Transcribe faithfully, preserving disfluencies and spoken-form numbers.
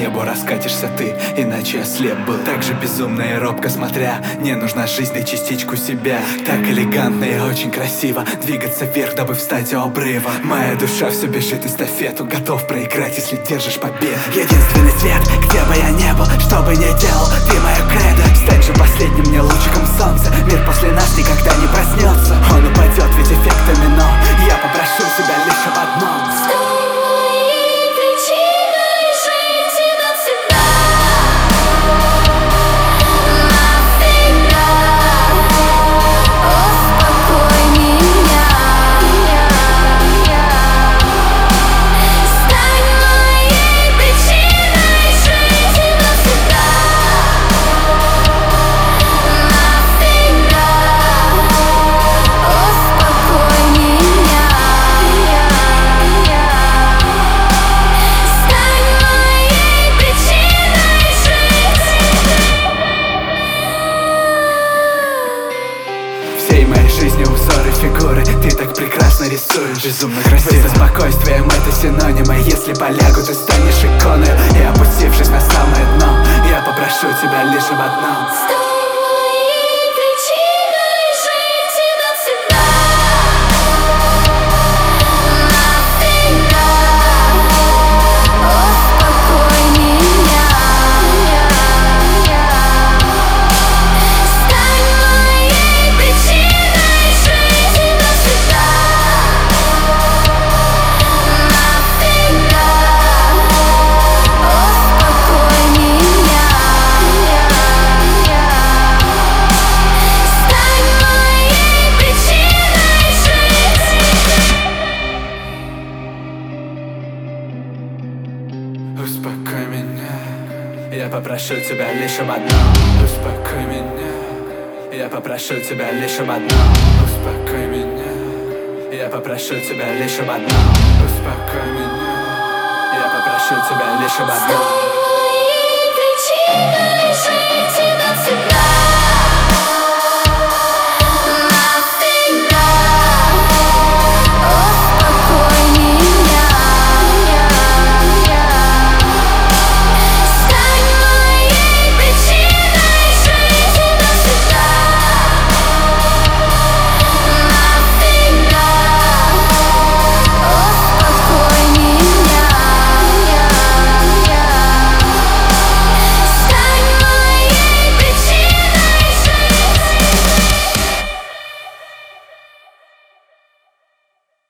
небу раскатишься ты, иначе я слеп был. Так же безумно и робко смотря, не нужна жизни частичку себя. Так элегантно и очень красиво двигаться вверх, дабы встать у обрыва. Моя душа все бежит эстафету, готов проиграть, если держишь победу. Единственный свет, где бы я не был, что бы ни делал, ты мое кредо. Стать же последним мне лучиком солнца, мир после нас никогда не проснется. Он упадет, ведь эффект домино, я попрошу себя лишь об одном. Всей моей жизни узоры фигуры ты так прекрасно рисуешь. Безумно красиво. Вы со спокойствием это синонимы. Если полягу, ты станешь иконой. И опустившись на самое дно, я попрошу тебя лишь об одном. Успокой меня, я попрошу тебя лишь об одном. Успокой меня, я попрошу тебя лишь об одном. Успокой меня, я попрошу тебя лишь об одном. Успокой меня, я попрошу тебя лишь об одном.